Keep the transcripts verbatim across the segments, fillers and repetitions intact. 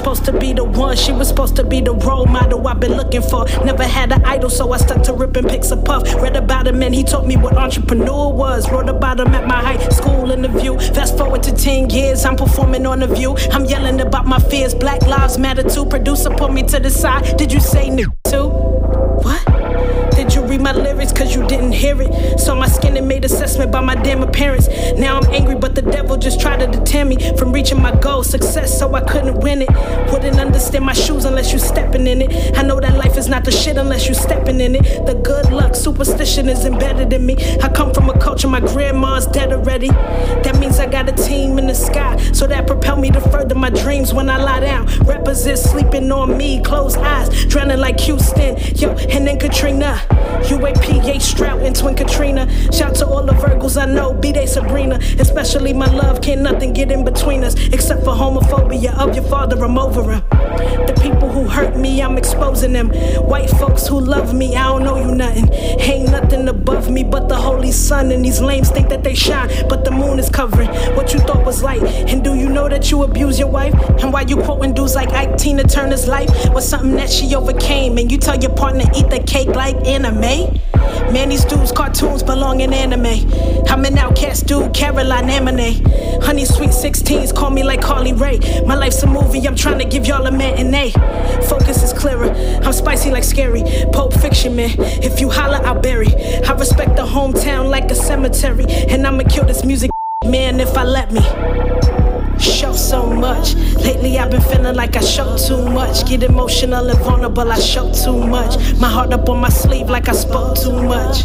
supposed to be the one, she was supposed to be the role model I've been looking for. Never had an idol, so I stuck to ripping pics of Puff. Read about him and he taught me what entrepreneur was. Wrote about him at my high school interview. Fast forward to ten years, I'm performing on The View. I'm yelling about my fears, Black Lives Matter too. Producer pulled me to the side, did you say new too? What? Did you read my lyrics cause you didn't hear it? Saw my skin and made assessment by my damn appearance. Now I'm angry but the devil just tried to deter me from reaching my goal. Success so I couldn't win it. Wouldn't understand my shoes unless you stepping in it. I know that life is not the shit unless you stepping in it. The good luck, superstition is embedded in me. I come from a culture my grandma's dead already. That means I got a team in the sky, so that propel me to further my dreams when I lie down. Rappers is sleeping on me, closed eyes, drowning like Houston, yo, and then Katrina. U A P H Strout and Twin Katrina. Shout to all the Virgos I know, be they Sabrina. Especially my love, can't nothing get in between us except for homophobia of your father, I'm over him. The people who hurt me, I'm exposing them. White folks who love me, I don't know you nothing. Ain't nothing above me but the holy sun. And these lames think that they shine, but the moon is covering what you thought was light. And do you know that you abuse your wife? And why you quoting dudes like Ike Tina Turner's life was something that she overcame. And you tell your partner eat the cake like anime? Man, these dudes cartoons belong in anime. I'm an outcast dude, Caroline Amine. Honey sweet sixteens call me like Carly Rae. My life's a movie, I'm trying to give y'all a matinee. Focus is clearer, I'm spicy like scary. Pulp Fiction, man, if you holler, I'll bury. I respect the hometown like a cemetery. And I'ma kill this music, man, if I let me. Show so much. Lately I've been feeling like I show too much. Get emotional and vulnerable, I show too much. My heart up on my sleeve like I spoke too much.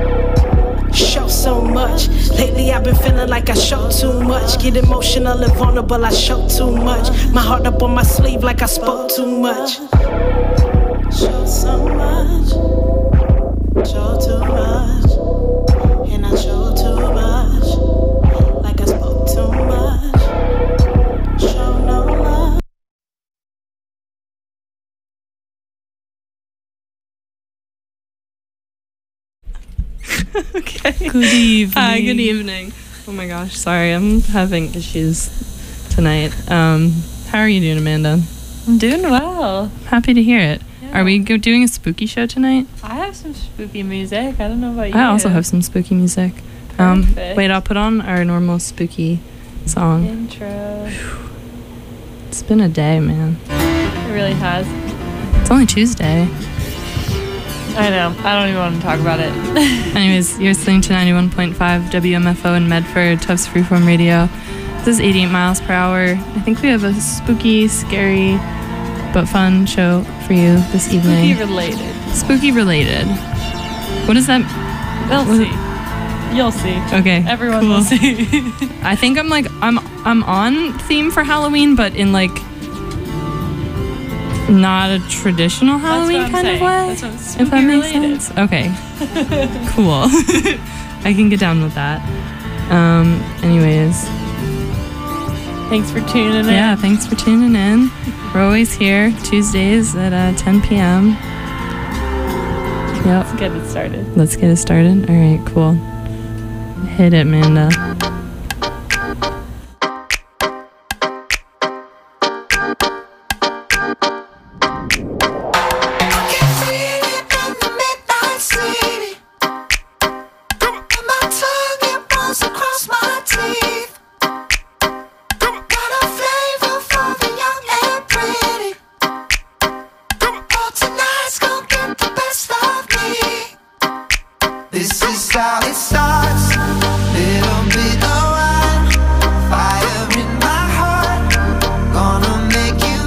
Show so much. Lately I've been feeling like I show too much. Get emotional and vulnerable, I show too much. My heart up on my sleeve like I spoke too much. Show so much. Show too much. And I show too much. Like I spoke too much. Show no love. Okay. Good evening. Hi, good evening. Oh my gosh, sorry, I'm having issues tonight. Um, how are you doing, Amanda? I'm doing well. Happy to hear it. Yeah. Are we go- doing a spooky show tonight? I have some spooky music. I don't know about you. I also have some spooky music. Um, Perfect. wait, I'll put on our normal spooky song. Intro. It's been a day, man. It really has. It's only Tuesday. I know. I don't even want to talk about it. Anyways, you're listening to ninety-one point five W M F O in Medford, Tufts Freeform Radio. This is eighty-eight miles per hour. I think we have a spooky, scary, but fun show for you this evening. Spooky related. Spooky related. What is that? They'll what see. You'll see. Okay. Everyone cool. will see. I think I'm like I'm I'm on theme for Halloween, but in like not a traditional Halloween kind saying. of way. That's what spooky if that makes related. sense. Okay. Cool. I can get down with that. Um. Anyways. Thanks for tuning in. Yeah. Thanks for tuning in. We're always here Tuesdays at uh, ten p.m. Yep. Let's get it started. Let's get it started. All right. Cool. Hit it, Amanda. This is how it starts. Little bit of wine, fire in my heart. Gonna make you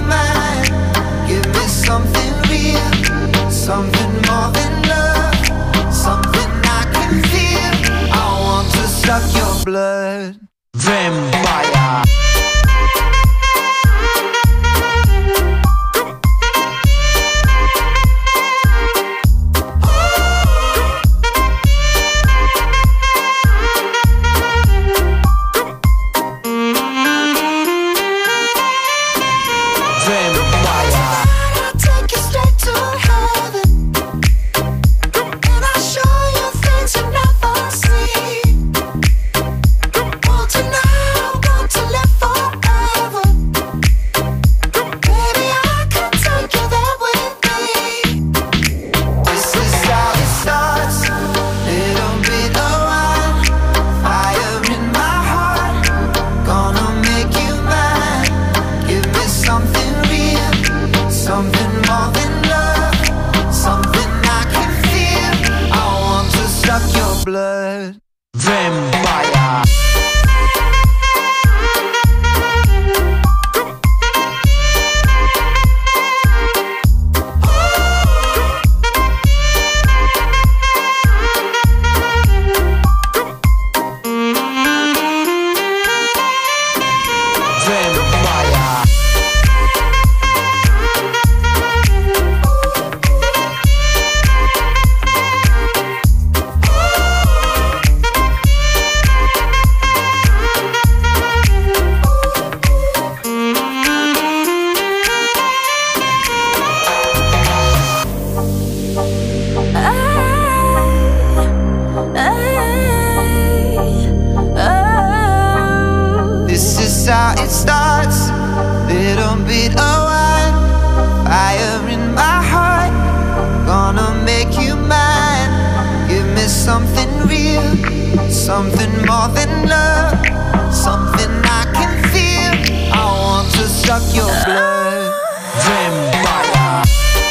something more than love, something I can feel. I want to suck your blood. Vampire.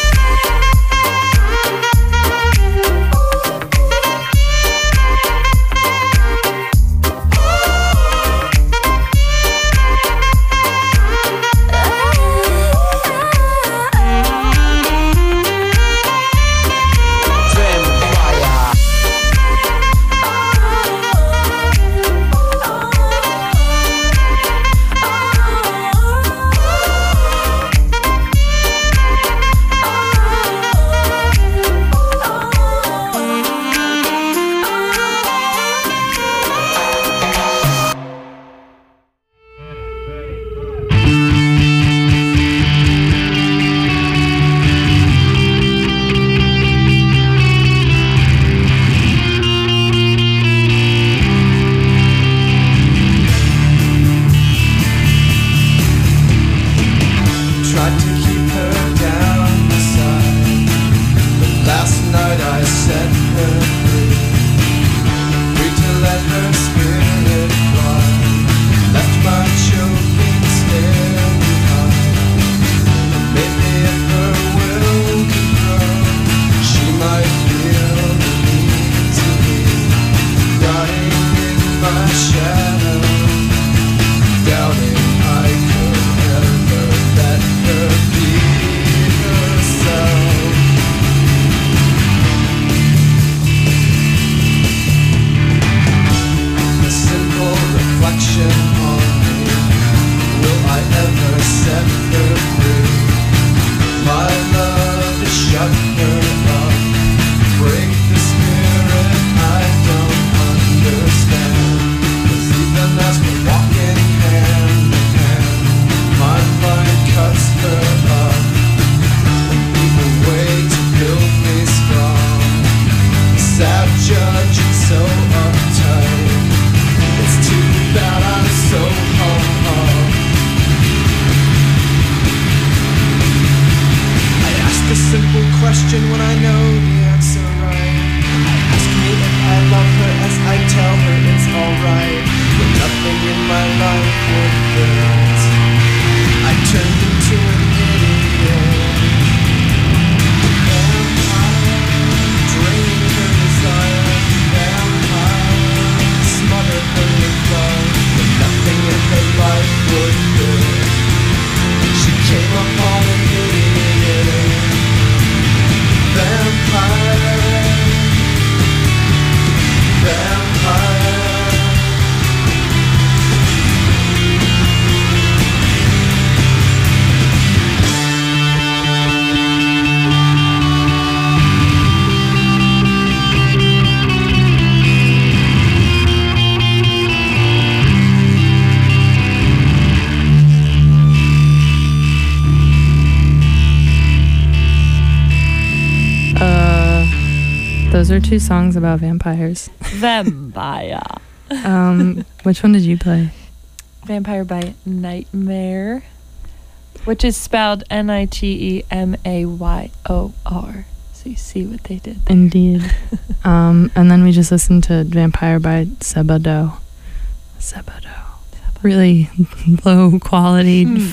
Those are two songs about vampires. Vampire. um, which one did you play? Vampire by Nightmare, which is spelled N I T E M A Y O R. So you see what they did there. Indeed. um, and then we just listened to Vampire by Sebado. Sebado. Really low quality Hmm.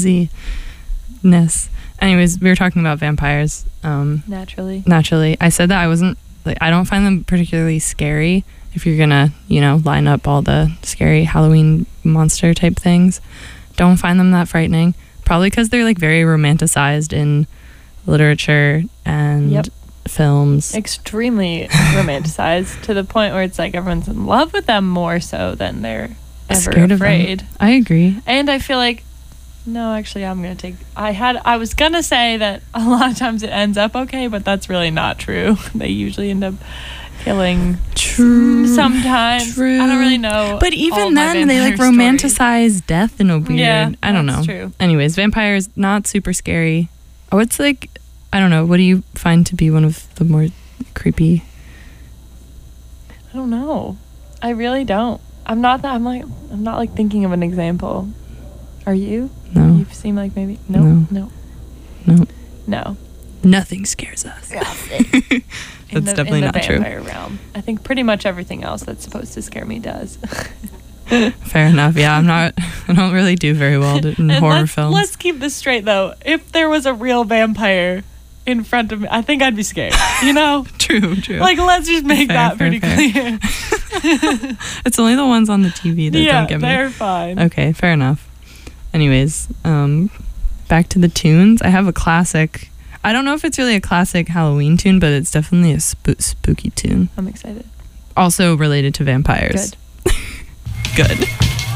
fuzziness. Anyways, we were talking about vampires. Um, Naturally. naturally. I said that I wasn't, like, I don't find them particularly scary if you're gonna, you know, line up all the scary Halloween monster type things. Don't find them that frightening. Probably because they're like very romanticized in literature and Yep. films. Extremely romanticized to the point where it's like everyone's in love with them more so than they're ever Scared of them. afraid. I agree. And I feel like, no, actually, I'm gonna take. I had. I was gonna say that a lot of times it ends up okay, but that's really not true. They usually end up killing. True. Sometimes. True. I don't really know. But all even my then, they like vampire romanticize death in a weird. Yeah, I don't know. that's true. Anyways, vampires not super scary. Oh, it's like, I don't know. What do you find to be one of the more creepy? I don't know. I really don't. I'm not that. I'm like. I'm not like thinking of an example. Are you? No. You seem like maybe. No. No. No. No. No. Nothing scares us. in That's the, definitely in the not true. vampire realm. I think pretty much everything else that's supposed to scare me does. Fair enough. Yeah, I'm not. I don't really do very well in And horror let's, films. Let's keep this straight though. If there was a real vampire in front of me, I think I'd be scared. You know? True, true. Like, let's just make Fair, that fair, pretty fair. clear. It's only the ones on the T V that Yeah, don't get me. they're fine. Okay, fair enough. Anyways, um, back to the tunes. I have a classic. I don't know if it's really a classic Halloween tune, but it's definitely a sp- spooky tune. I'm excited. Also related to vampires. Good. Good.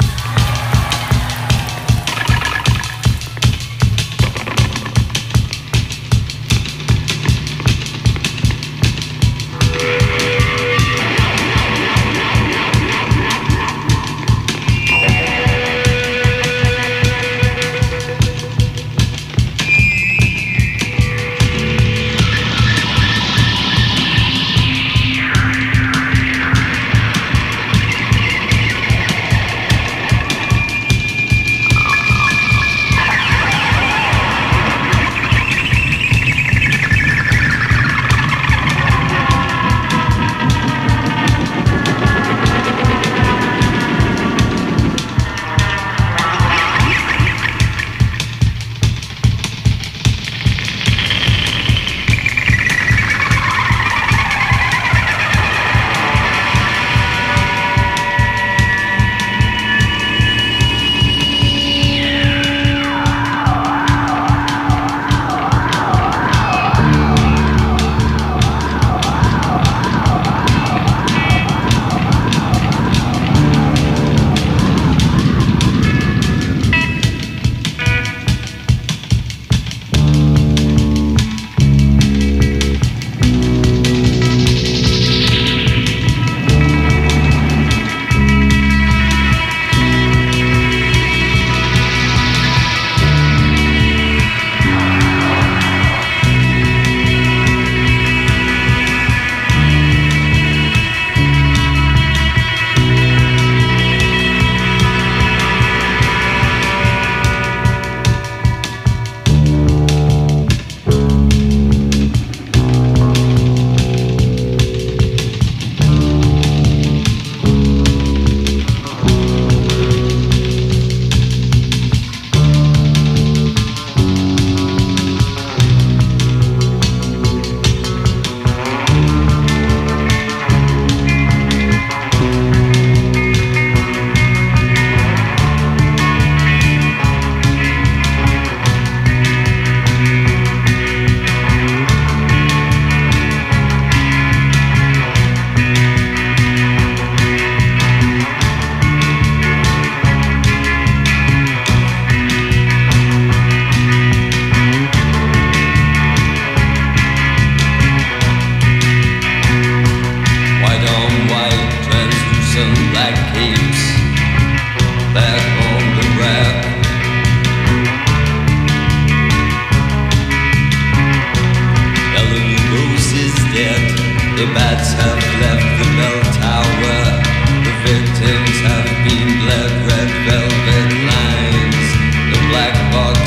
The bats have left the bell tower. The victims have been bled. Red velvet lines. The black box.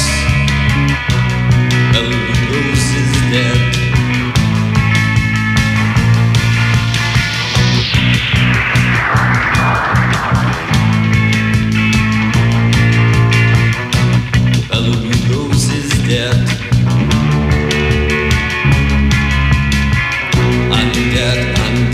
Bella Rose is dead. Bella Rose is dead. I'm dead, I'm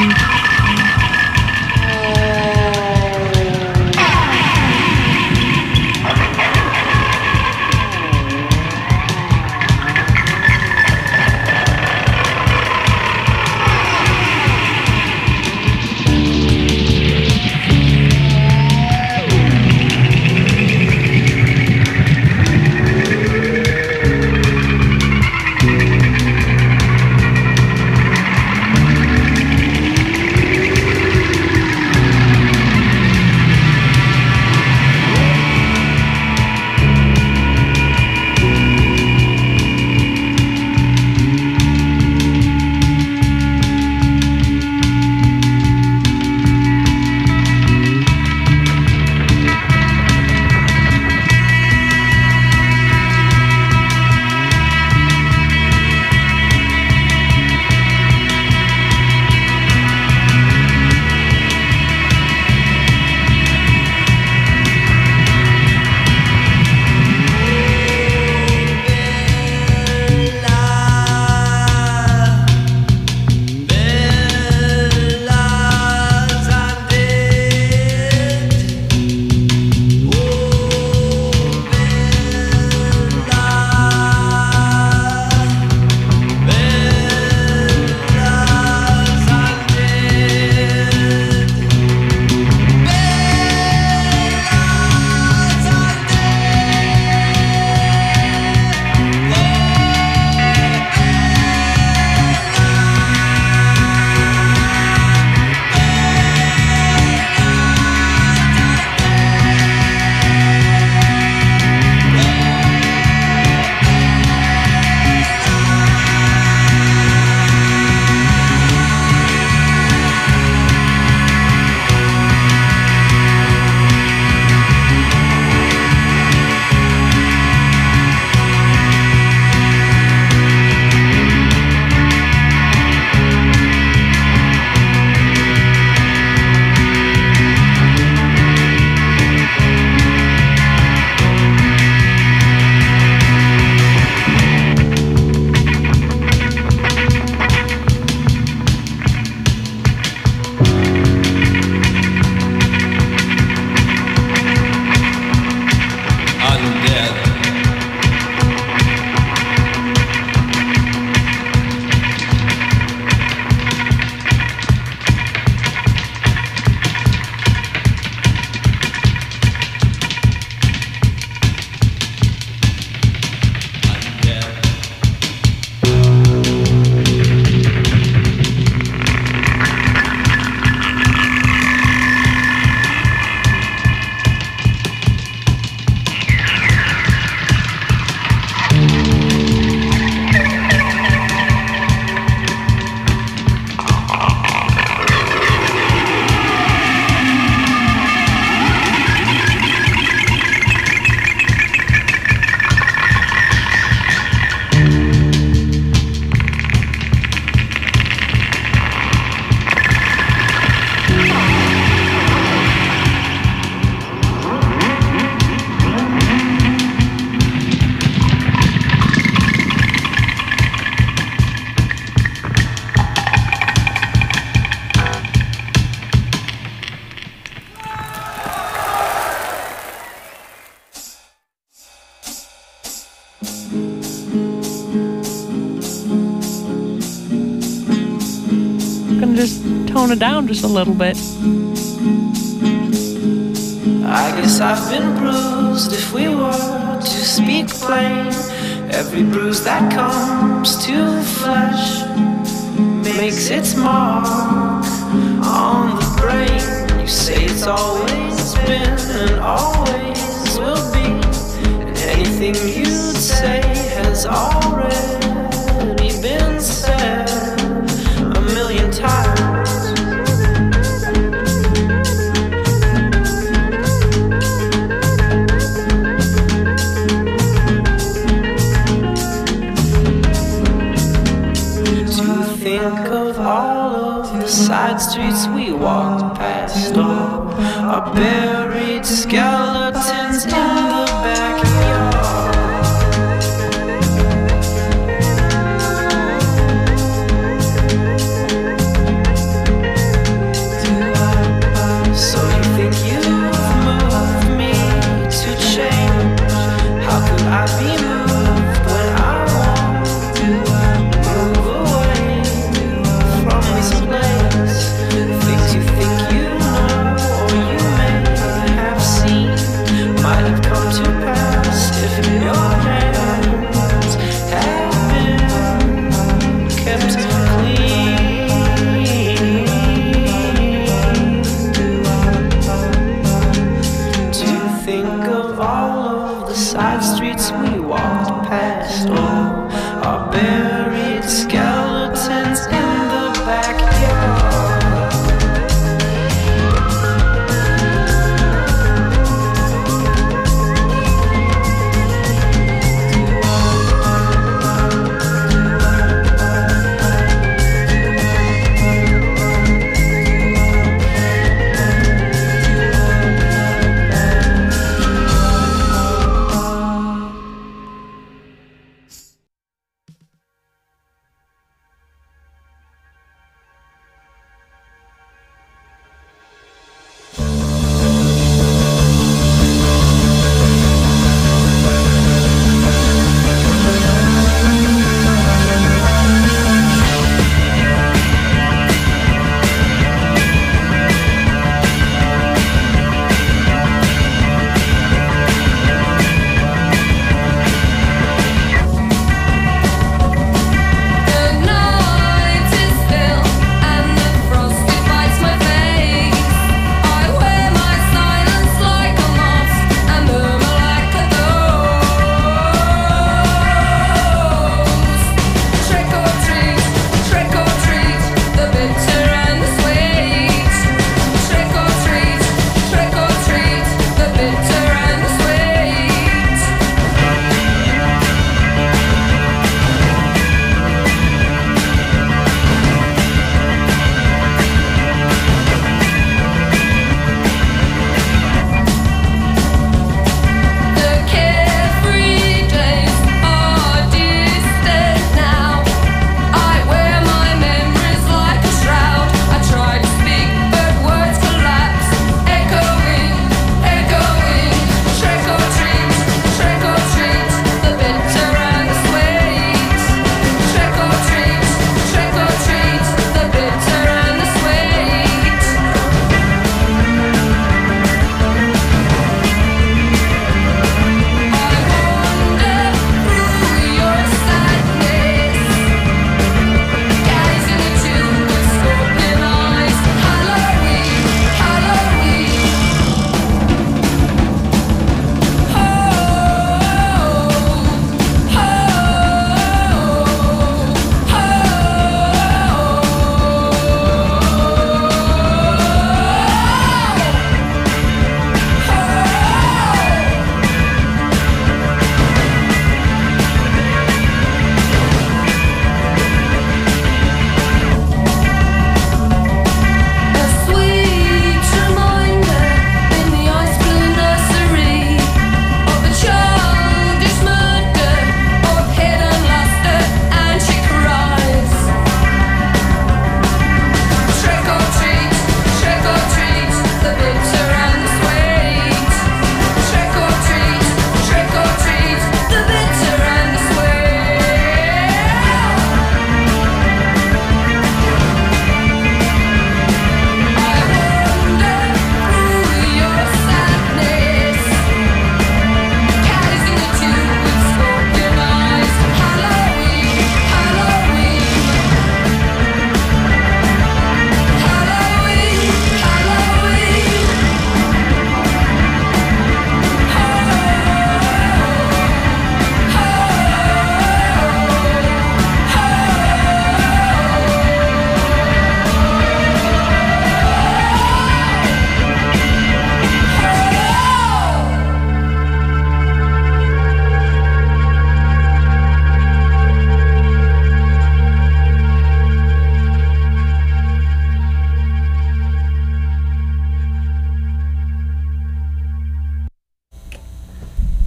Gonna just tone it down just a little bit. I guess I've been bruised if we were to speak plain. Every bruise that comes to flesh makes its mark on the brain. You say it's always been and always will be, and anything you'd say has already been said a million times. Think of all of the side streets we walked past, all our buried skeletons in the backyard.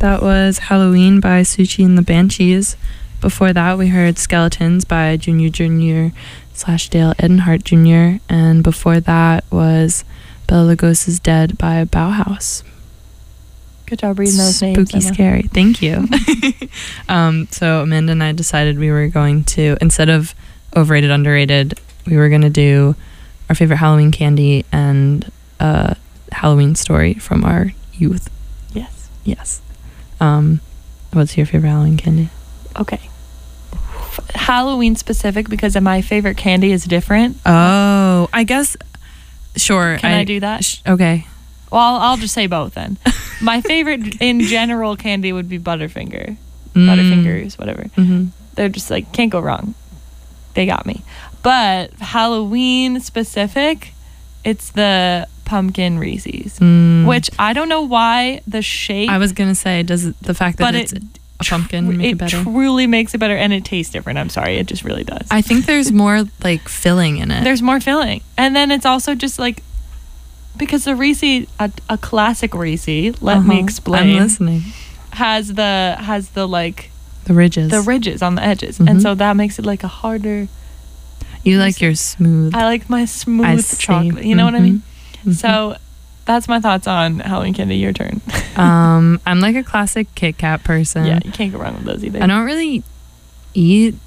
That was Halloween by Suchi and the Banshees. Before that, we heard Skeletons by Junior Junior slash Dale Edenhart Junior And before that was Bela Lugosi's Dead by Bauhaus. Good job reading those names. Spooky, Emma. scary. Thank you. um, so Amanda and I decided we were going to, instead of overrated, underrated, we were going to do our favorite Halloween candy and a Halloween story from our youth. Yes. Yes. Um, what's your favorite Halloween candy? Okay. F- Halloween specific, because my favorite candy is different. Oh, I guess, sure. Can I, I do that? Sh- okay. Well, I'll, I'll just say both then. My favorite in general candy would be Butterfinger. Mm. Butterfingers, whatever. Mm-hmm. They're just like, can't go wrong. They got me. But Halloween specific, it's the pumpkin Reese's, Mm. which I don't know why the shape. I was going to say, does it- the fact that But it's it a pumpkin make it, it better? truly makes it better, and it tastes different. I'm sorry, it just really does. I think there's more like filling in it. There's more filling, and then it's also just like, because the Reese, a, a classic Reese, let me Uh-huh. explain. I'm listening. Has the has the like The ridges. the ridges on the edges, Mhm. and so that makes it like a harder. You like your smooth. I like my I smooth see. chocolate. You know what I mean? Mhm. So that's my thoughts on Halloween candy. Your turn. um, I'm like a classic Kit Kat person. Yeah, you can't go wrong with those either. I don't really eat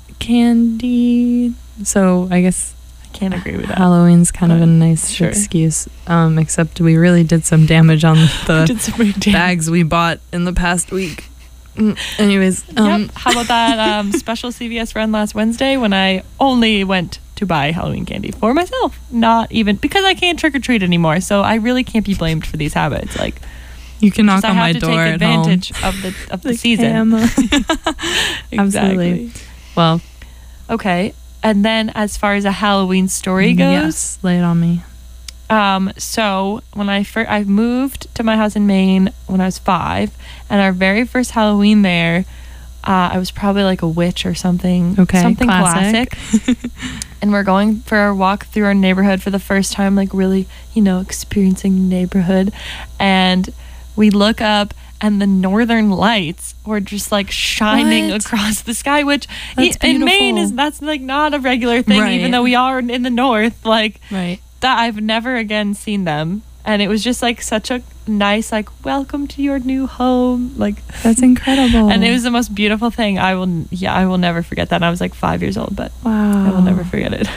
candy, so I guess I can't agree with that. Halloween's kind of a But nice sure. excuse. Um, except we really did some damage on the Did some big damage. bags we bought in the past week. Mm, Anyways, um, Yep. How about that um, special C V S run last Wednesday when I only went to buy Halloween candy for myself? Not even because I can't trick or treat anymore, so I really can't be blamed for these habits. Like, you can knock just I on have my to door take at home. advantage of the of the Like, season. "Hey, Emma." Exactly. Absolutely. Well, Okay, and then as far as a Halloween story goes, yes, lay it on me. Um, so when I first I moved to my house in Maine when I was five, and our very first Halloween there, uh, I was probably like a witch or something. Okay, something classic. classic. And we're going for our walk through our neighborhood for the first time, like really, you know, experiencing the neighborhood, and we look up. And the northern lights were just like shining What? across the sky, which That's i- in Maine beautiful. is that's like not a regular thing, Right. even though we are in the north. Like Right. that I've never again seen them, and it was just like such a nice like welcome to your new home, like That's incredible. and it was the most beautiful thing. I will yeah I will never forget that. And I was like five years old, but wow. I will never forget it.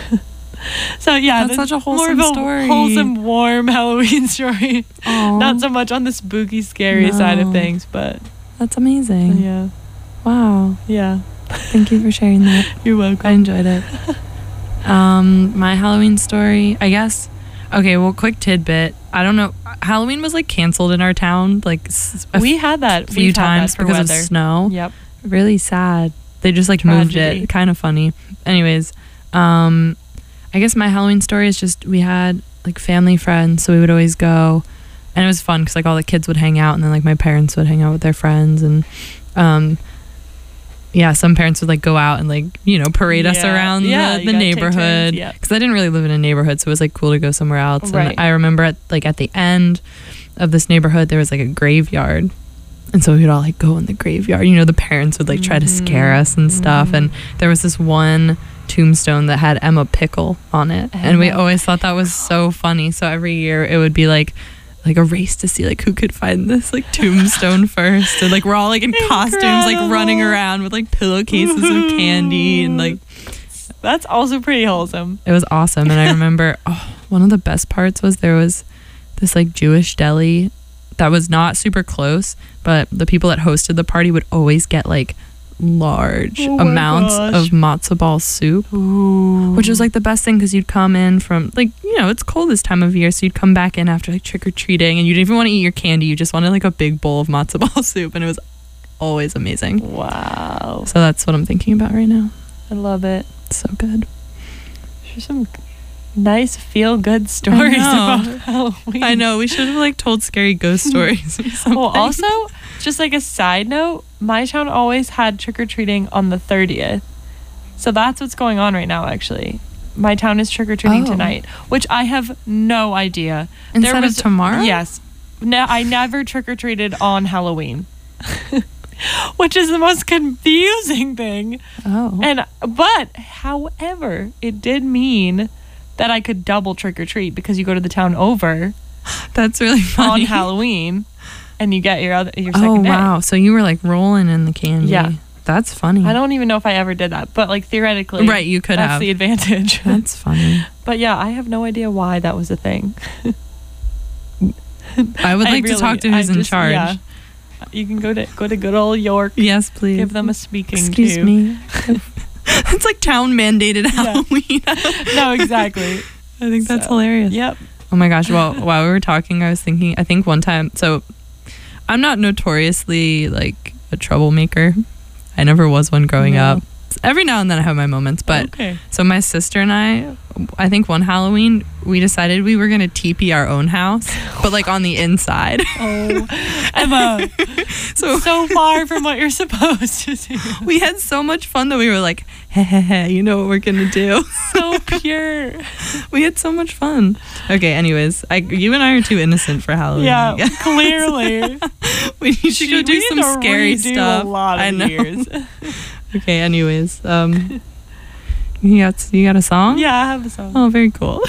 So yeah, That's that's such a more wholesome of a story. wholesome, warm Halloween story. Aw, Not so much on the spooky, scary side of No. things, but That's amazing. yeah, Wow. yeah. Thank you for sharing that. You're welcome. I enjoyed it. Um, my Halloween story, I guess. Okay, well, quick tidbit. I don't know. Halloween was like canceled in our town, like s- a we had that few We've had times that for because weather. of snow. Yep. Really sad. They just like moved Tragedy. it. Kind of funny. Anyways, um, I guess my Halloween story is just we had like family friends, so we would always go, and it was fun because like all the kids would hang out, and then like my parents would hang out with their friends, and um, yeah, some parents would like go out and like you know parade us Yeah. around Yeah, the, you the gotta take turns, neighborhood yeah. because I didn't really live in a neighborhood, so it was like cool to go somewhere else. Right. And I remember at like at the end of this neighborhood there was like a graveyard. And so we would all like go in the graveyard. You know, the parents would like try to scare us and stuff. And there was this one tombstone that had Emma Pickle on it. And we Emma always thought that was so funny. So every year it would be like like a race to see like who could find this like tombstone first. And like we're all like in costumes, like running Incredible. around with like pillowcases of candy and like That's also pretty wholesome. it was awesome. And I remember oh, one of the best parts was there was this like Jewish deli that was not super close, but the people that hosted the party would always get like large Oh my amounts gosh. of matzo ball soup, Ooh. which was like the best thing because you'd come in from like, you know, it's cold this time of year. So you'd come back in after like trick or treating and you didn't even want to eat your candy. You just wanted like a big bowl of matzo ball soup. And it was always amazing. Wow. So that's what I'm thinking about right now. I love it. It's so good. There's some nice feel good stories know. about Halloween. I know. We should have like told scary ghost stories or something. Well, also, just like a side note, my town always had trick or treating on the thirtieth. So that's what's going on right now, actually. My town is trick or treating Oh. tonight, which I have no idea. Instead of tomorrow? Yes. No, I never trick or treated on Halloween. which is the most confusing thing. Oh. And but however, it did mean that I could double trick or treat because you go to the town over That's really funny. on Halloween and you get your other your Oh, second day. wow. So you were like rolling in the candy. Yeah. That's funny. I don't even know if I ever did that, but like theoretically, Right, you could that's have. the advantage. That's funny. But yeah, I have no idea why that was a thing. I would I like really- to talk to I who's in just- charge. yeah. You can go to go to good old York. Yes, please. Give them a speaking Excuse to. me. It's like town mandated Halloween. No, exactly. I think that's So, hilarious. Yep. Oh my gosh. Well, while we were talking, I was thinking, I think one time, so I'm not notoriously like a troublemaker. I never was one growing No. up. Every now and then I have my moments, but Okay. so my sister and I, I think one Halloween, we decided we were going to teepee our own house, but like on the inside. Oh, Emma, So so far from what you're supposed to do. we had so much fun that we were like, hey, hey, hey, you know what we're going to do. So pure. We had so much fun. Okay, anyways, I, you and I are too innocent for Halloween. I Yeah, guess. clearly. we need to go We do need some to scary redo stuff. A lot of I know. years. Okay, anyways, um, you got you got a song? Yeah, I have a song. Oh, very cool.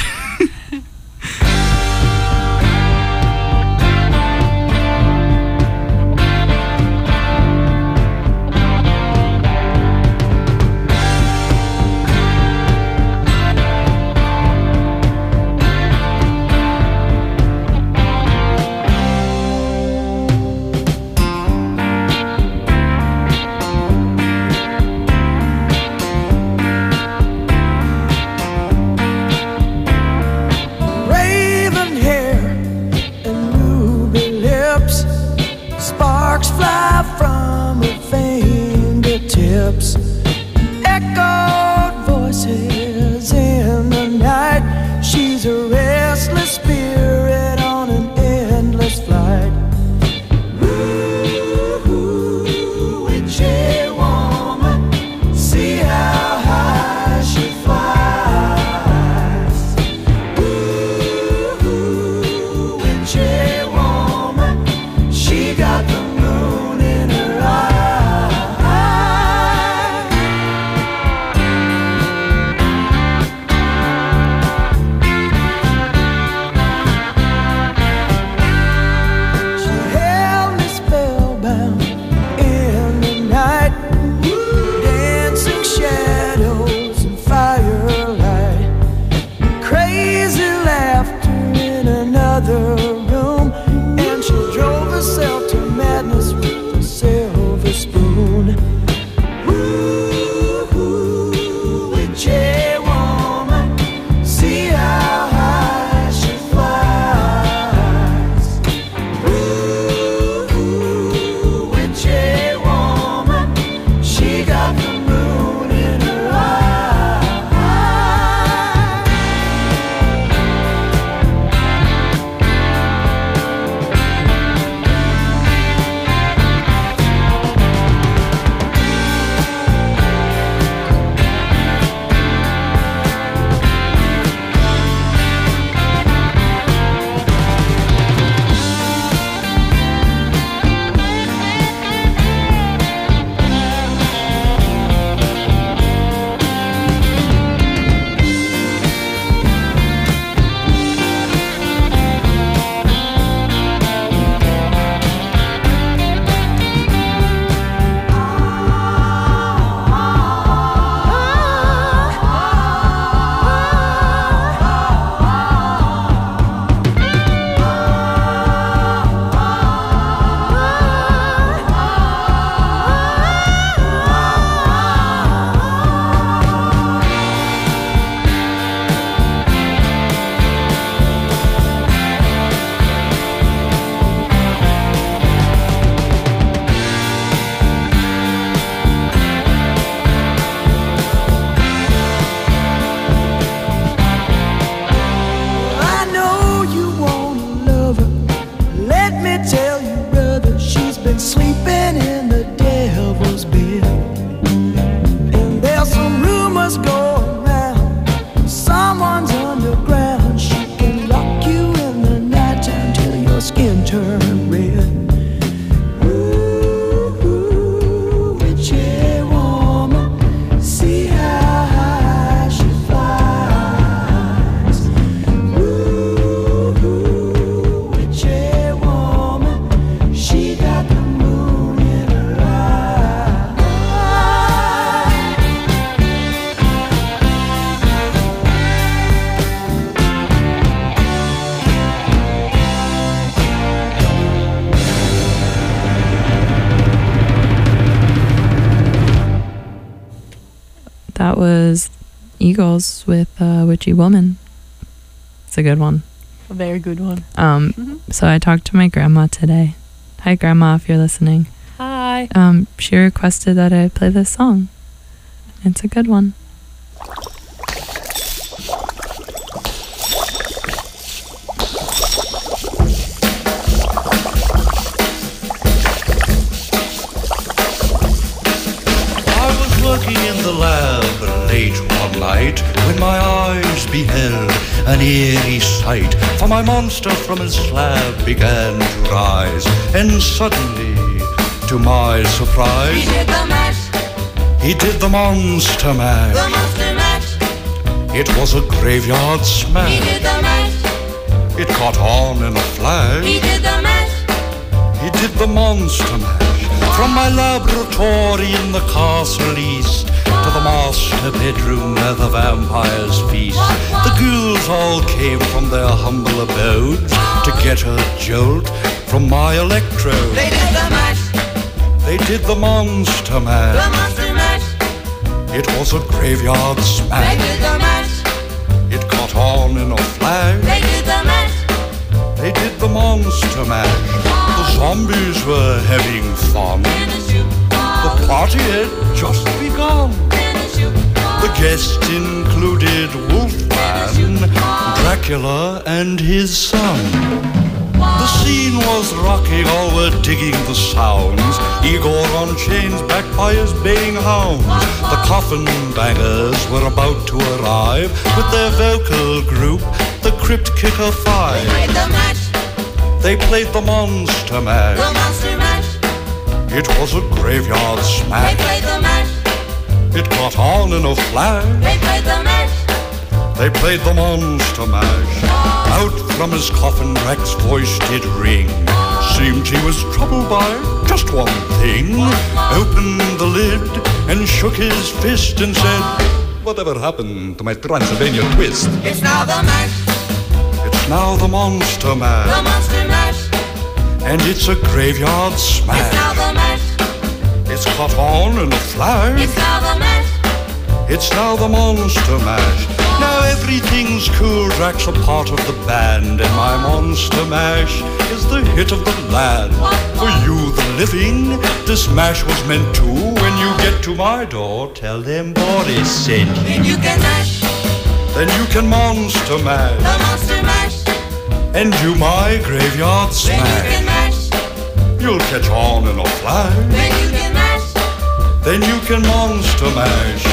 Raven hair and ruby lips, sparks fly from her fingertips. Echoed voices in the night. She's a restless spirit on an endless flight. Ooh, witchy woman, see how high she flies. Ooh, witchy woman, she got the moon in her eye. was Eagles with uh, Witchy Woman. It's a good one. A very good one. Um, Mhm. So I talked to my grandma today. Hi, Grandma, if you're listening. Hi. Um, she requested that I play this song. It's a good one. I was working in the lab late one night when my eyes beheld an eerie sight. For my monster from his slab began to rise, and suddenly, to my surprise, He did the mash, he did the monster mash. the monster mash. It was a graveyard He smash. did the mash, It caught on in a flash. he did the mash. He did the monster mash. From my laboratory in the castle east to the master bedroom where the vampires feast. The ghouls all came from their humble abodes to get a jolt from my electrode. They did the mash, They did the monster the mash. monster mash. It was a graveyard They smash. did the mash, It caught on in a flash. they did the mash. They did the monster mash. The zombies were having fun. In a shoe, The party had just begun. in a shoe, The guests included Wolfman, Dracula, and his son. The scene was rocking, all were digging the sounds. Igor on chains, backed by his baying hounds. The coffin bangers were about to arrive with their vocal group, the Crypt Kicker Five. played the mash, They played the monster the mash. monster mash. It was a graveyard They smash. played the mash, It caught on in a flash. they played the mash. They played the monster mash. Out from his coffin, Drac's voice did ring. Seemed he was troubled by just one thing. Opened the lid and shook his fist and said, "Whatever happened to my Transylvania twist?" It's now the mash, It's now the monster the mash. monster mash. And it's a graveyard It's smash. now the mash, It's caught on in a flash. it's now the mash. It's now the monster mash. Now everything's cool, Drac's a part of the band, and my monster mash is the hit of the land. For you, the living, this mash was meant to. When you get to my door, tell them Boris sent you. Then you can mash, Then you can monster the mash, monster mash. and do my graveyard Then you smash. can mash, You'll catch on in a flash, then you can mash. then you can monster mash.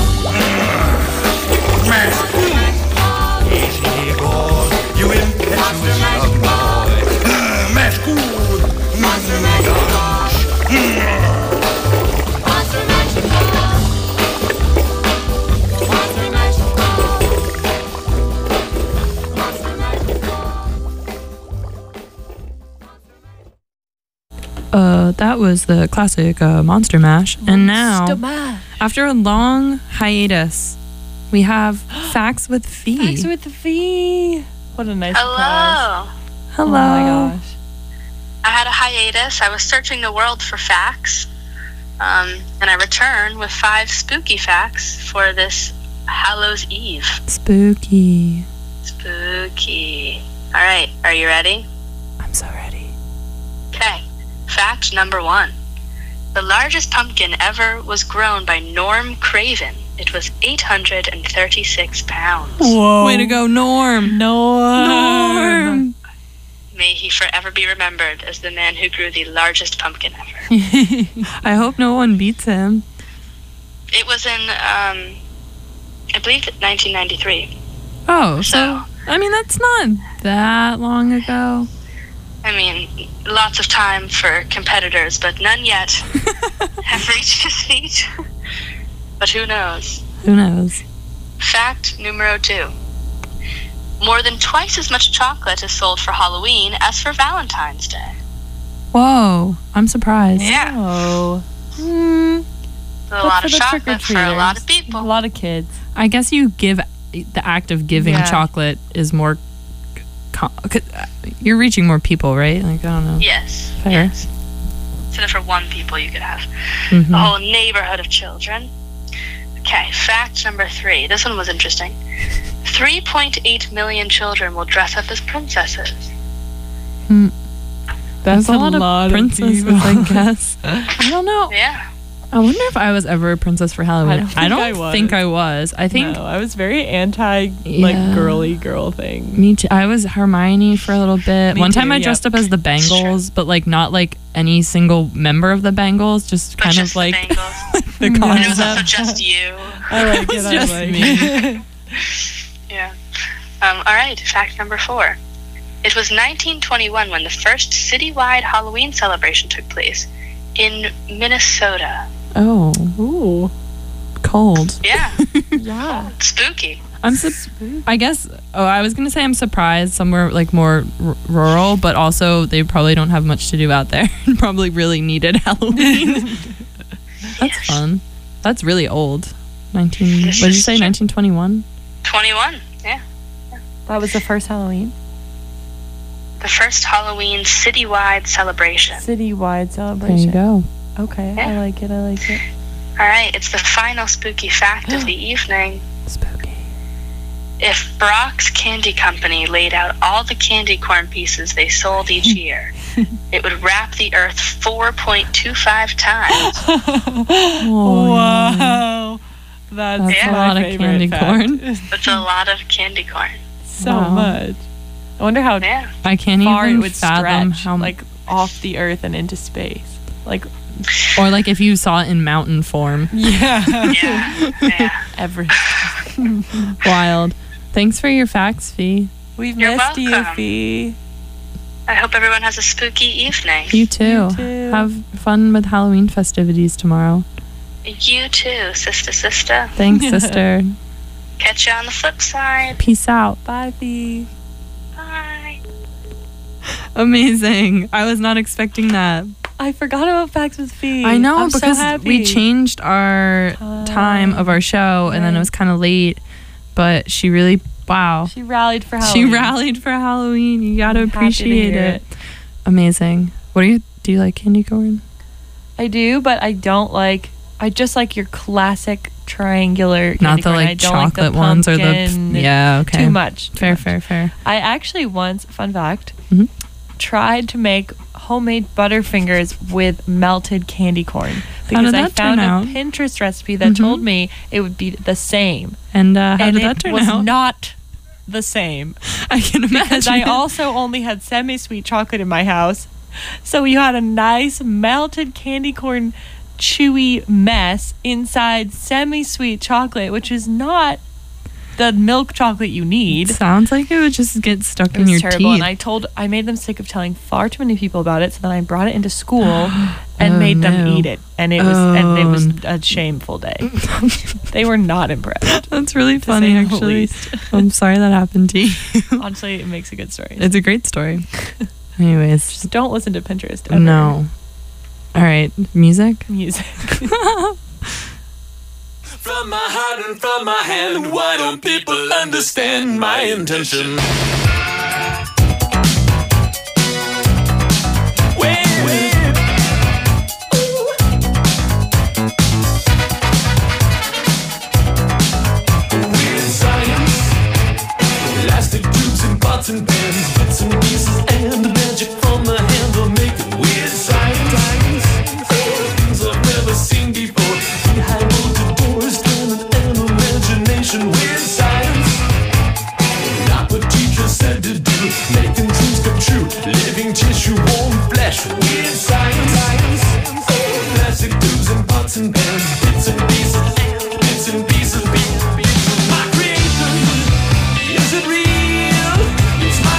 Mash. Easy, Igor, you impetuous young boy. Mash good. Monster mash, monster mash. Monster mash, monster mash. Uh, that was the classic uh, Monster Mash. And now, after a long hiatus, we have Facts with Fee. Facts with the fee. What a nice surprise. Hello. Hello. Oh my gosh. I had a hiatus. I was searching the world for facts. Um, and I return with five spooky facts for this Hallows Eve. Spooky. Spooky. All right. Are you ready? I'm so ready. Okay. Fact number one. The largest pumpkin ever was grown by Norm Craven. It was eight hundred thirty-six pounds. Whoa. Way to go, Norm. Norm. Norm. May he forever be remembered as the man who grew the largest pumpkin ever. I hope no one beats him. It was in, um, I believe, nineteen ninety-three. Oh, so, So, I mean, that's not that long ago. I mean, lots of time for competitors, but none yet have reached his feet. But who knows? Who knows? Fact numero two. More than twice as much chocolate is sold for Halloween as for Valentine's Day. Whoa, I'm surprised. Yeah. Oh. Hmm. A lot of chocolate for a lot of A people. lot of kids. I guess you give, the act of giving Yeah. chocolate is more, co- you're reaching more people, right? Like, I don't know. Yes. Fair. Yes. Instead of for one people, you could have Mhm. a whole neighborhood of children. Okay, fact number three. This one was interesting. three point eight million children will dress up as princesses. Mm, That's That's a lot, of princesses, people. I guess. I don't know. Yeah. I wonder if I was ever a princess for Halloween. I don't think I was. think I was. I think No, I was very anti Yeah. like girly girl thing. me too. I was Hermione for a little bit. Me One time too, I yep. dressed up as the Bangles, but like not like any single member of the Bangles, just But kind just of like the Bangles. the And it was also concept. just you. I like It was it. just I like me. it. Yeah. Um, all right, fact number four. It was nineteen twenty-one when the first citywide Halloween celebration took place in Minnesota. Oh, Ooh, cold. Yeah, yeah. spooky. I'm. Su- I guess. Oh, I was gonna say I'm surprised somewhere like more r- rural, but also they probably don't have much to do out there. and Probably really needed Halloween. That's Yes. fun. That's really old. Nineteen. This What did you is say? true. Nineteen twenty-one. twenty-one, yeah. That was the first Halloween The first Halloween citywide celebration. citywide There celebration. you go. Okay, Yeah. I like it. I like it. All right, it's the final spooky fact of the evening. Spooky. If Brock's Candy Company laid out all the candy corn pieces they sold each year, it would wrap the earth four point two five times. Oh, Wow, that's, That's Yeah. a my lot of favorite candy fact. corn. That's a lot of candy corn. So Wow. much. I wonder how Yeah. I can't far it even would fathom stretch, how like off the earth and into space. Like, or like if you saw it in mountain form. yeah, Yeah. Yeah. Everest. Wild. Thanks for your facts, Fee. We've You're missed you, welcome. Fee. I hope everyone has a spooky evening. You too. You too. Have fun with Halloween festivities tomorrow. You too, sister, sister. Thanks, sister. Catch you on the flip side. Peace out. Bye, Fee. Bye. Amazing. I was not expecting that. I forgot about Facts with Fee. I know I'm so because happy. we changed our Time. time of our show and then it Right. was kind of late, but she really, wow. She rallied for She Halloween. rallied for Halloween. You got to I'm happy to appreciate hear it. Amazing. What do you, do you like candy corn? I do, but I don't like. I just like your classic triangular candy Not the corn. I like don't like the chocolate ones or the, pumpkin. yeah, okay. Too much. too Fair, much. fair, fair. I actually once, fun fact, Mhm. tried to make homemade Butterfingers with melted candy corn because did I that found turn a out? Pinterest recipe that Mhm. told me it would be the same. And uh, how and did it that turn was out? not the same I can imagine. because I also only had semi-sweet chocolate in my house. So you had a nice melted candy corn chewy mess inside semi-sweet chocolate, which is not the milk chocolate you need. Sounds like it would just get stuck It in was your terrible, teeth. and I told I made them sick of telling far too many people about it. So then I brought it into school and Oh, made them no. eat it, and it was and it was Oh. a shameful day. They were not impressed. That's really to funny, say the actually. least. I'm sorry that happened to you. Honestly, it makes a good story. It's a great story. Anyways, Just don't listen to Pinterest. Ever. no. All right, music. Music. From my heart and from my hand, why don't people understand my intention? Wait, wait. Weird science, elastic tubes and pots and pans, bits and pieces, and the magic from the handle make it weird science. Things I've never seen before. Behind bolted doors, talent and imagination. Weird science. Not what teachers said to do. Making dreams come true. Living tissue, warm flesh. Weird science. Plastic tubes and pots and pans. Bits and pieces and bits and pieces. My creation, is it real? It's my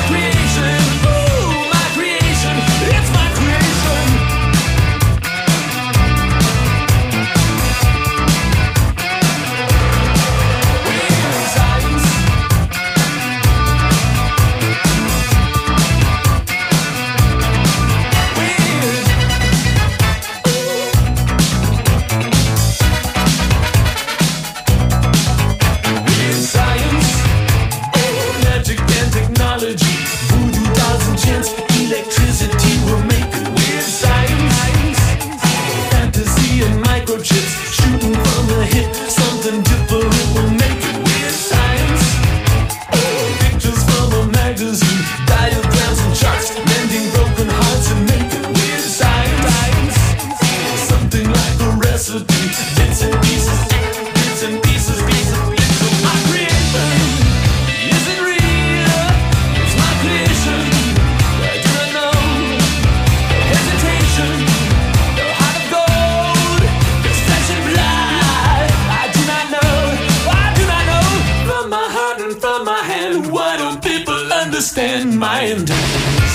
pictures and diagrams and charts, mending broken hearts and making weird science. Something like a recipe, bits and pieces, bits and pieces, pieces, pieces of my creation. Is it real? It's my creation. I do not know. No hesitation. No heart of gold. Just flesh and blood. I do not know. I do not know. From my heart and from my hand, why don't people understand my intentions?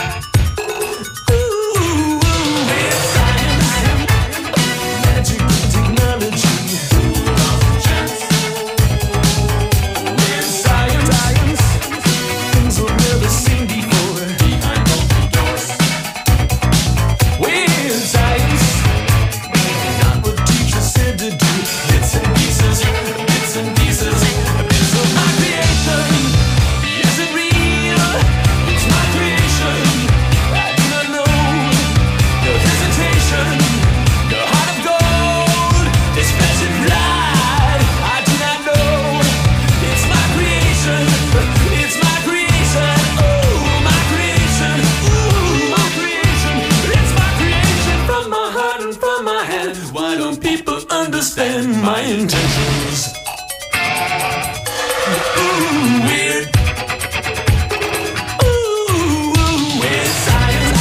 Why don't people understand my intentions? Ooh, weird. Ooh, weird science.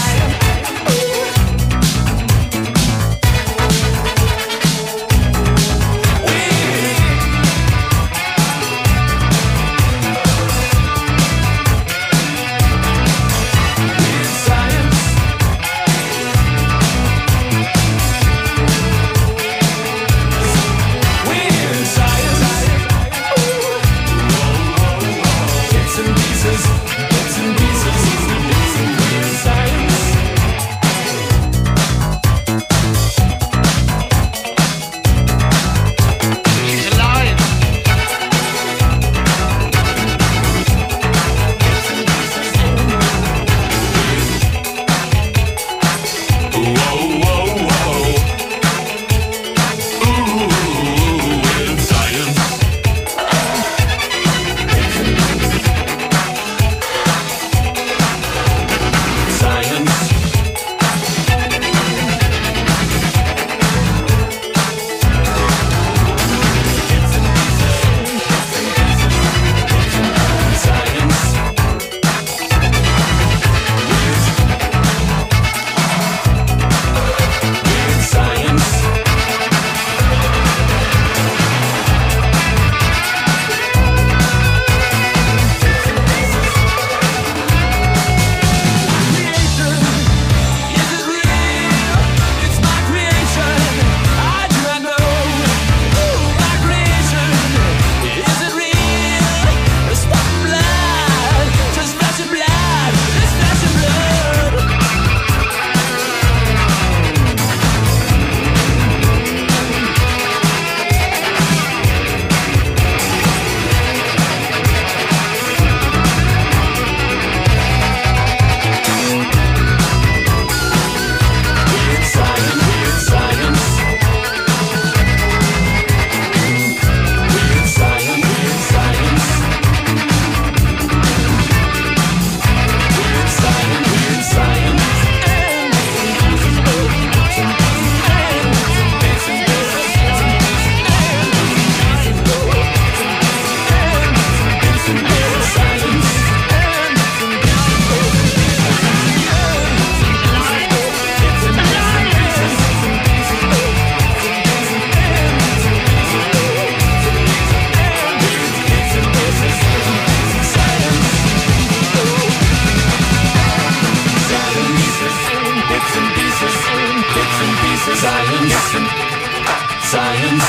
Science.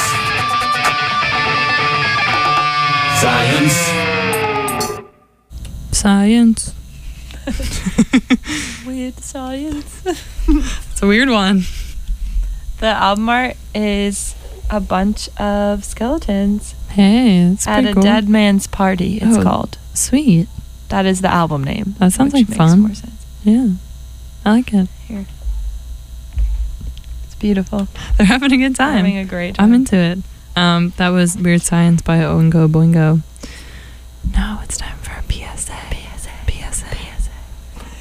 Science. Science. Weird science. It's a weird one. The album art is a bunch of skeletons Hey, that's at pretty a cool. dead man's party. It's Oh, called. Sweet. That is the album name. That sounds which like makes fun. More sense. Yeah. I like it. Here. It's beautiful. They're having a good time. Having a great time. I'm into it. Um, that was Weird Science by Oingo Boingo. Now it's time for a P S A. P S A. P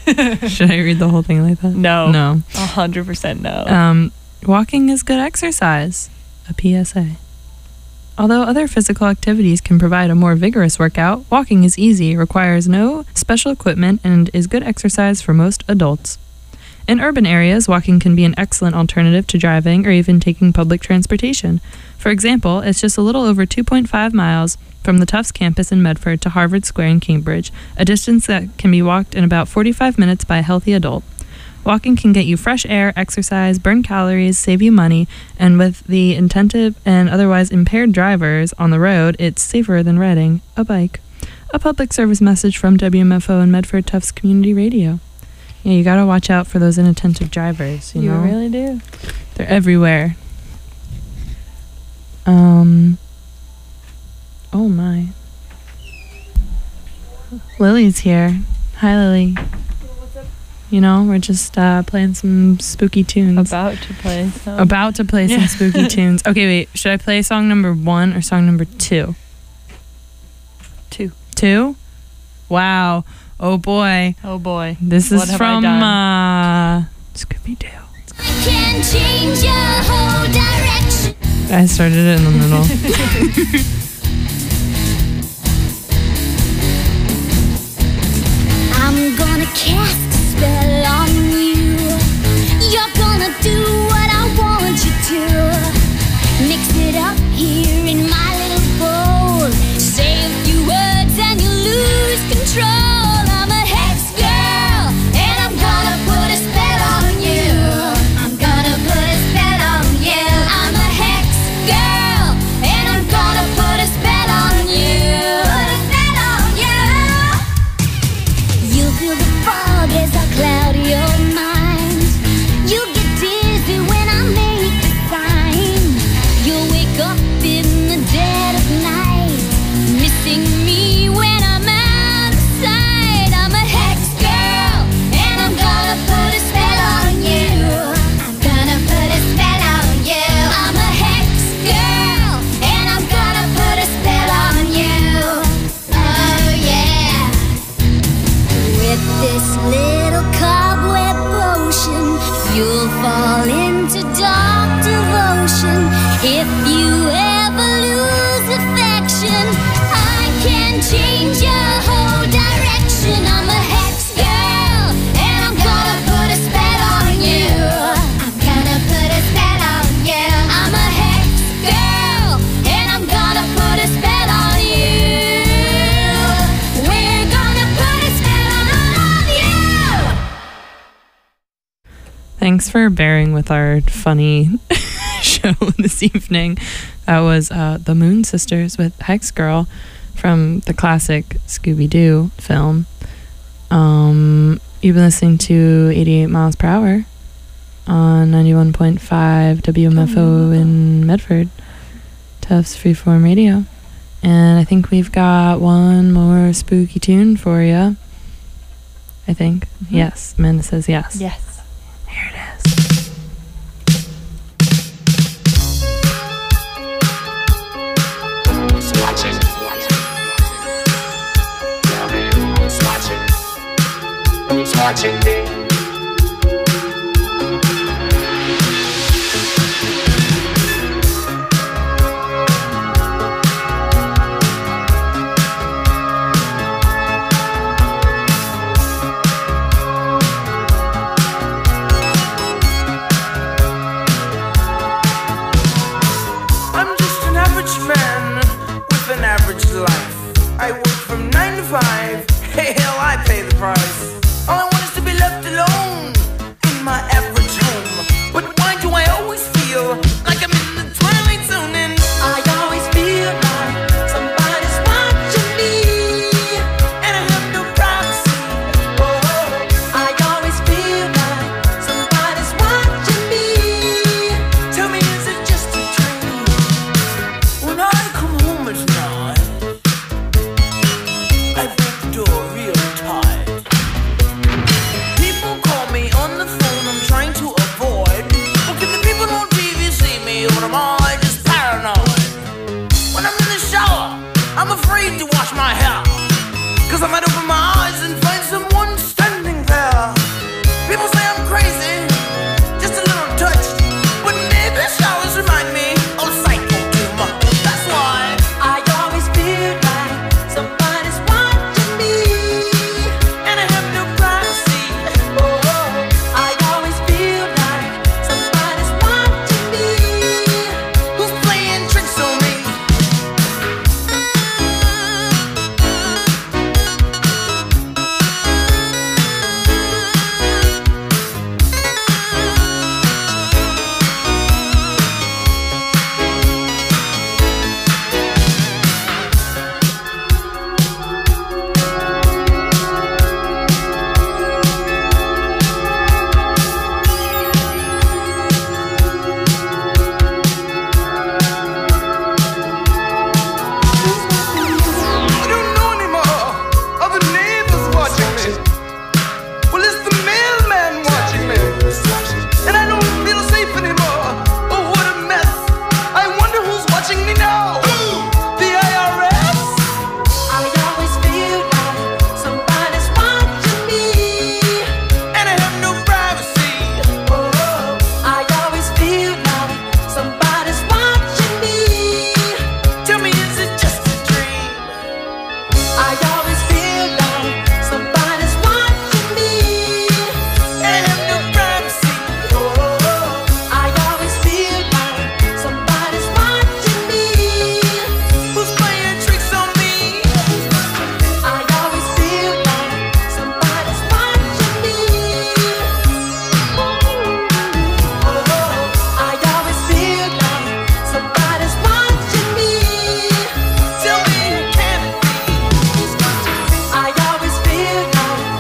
Should I read the whole thing like that? No. No. A hundred percent no. Um, walking is good exercise. A P S A. Although other physical activities can provide a more vigorous workout, walking is easy, requires no special equipment, and is good exercise for most adults. In urban areas, walking can be an excellent alternative to driving or even taking public transportation. For example, it's just a little over two point five miles from the Tufts campus in Medford to Harvard Square in Cambridge, a distance that can be walked in about forty-five minutes by a healthy adult. Walking can get you fresh air, exercise, burn calories, save you money, and with the attentive and otherwise impaired drivers on the road, it's safer than riding a bike. A public service message from W M F O and Medford Tufts Community Radio. Yeah, you gotta watch out for those inattentive drivers, you, You know? really do. They're everywhere. Um. Oh my. Lily's here. Hi, Lily. You know, we're just uh, playing some spooky tunes. About to play some. About to play some Yeah. spooky tunes. Okay, wait. Should I play song number one or song number two? Two. Two? Wow. Oh boy. Oh boy. This What is have I from done? uh, Scooby-Doo. Can change your whole direction. I started it in the middle. I'm gonna cast a spell on you. You're gonna do what I want you to. Mix it up here in my little bowl. Say a few words and you lose control. I'm a hex girl, and I'm gonna put a spell on you. I'm gonna put a spell on you. I'm a hex girl, and I'm gonna put a spell on you. Put a spell on you. You feel the fog as I cloud your mind. You get dizzy when I make the sign. You'll wake up in the dead of night, missing me when I'm out of sight. I'm a hex girl, and I'm gonna put a spell on you. I'm gonna put a spell on you. I'm a hex girl, and I'm gonna put a spell on you. Oh yeah. With this little cobweb potion, you'll fall into dark devotion. If you ever lose affection, I can change your whole direction. I'm a hex girl, and I'm gonna put a spell on you. I'm gonna put a spell on you. I'm a hex girl, and I'm gonna put a spell on you. We're gonna put a spell on all of you. Thanks for bearing with our funny show this evening. That was uh, the Moon Sisters with Hex Girl from the classic Scooby-Doo film. Um, you've been listening to eighty-eight miles per hour on ninety-one point five W M F O in Medford, Tufts Freeform Radio. And I think we've got one more spooky tune for you. I think. Mm-hmm. Yes. Amanda says yes. Yes. Here it is. Watching. Tell me who's watching. Who's watching me?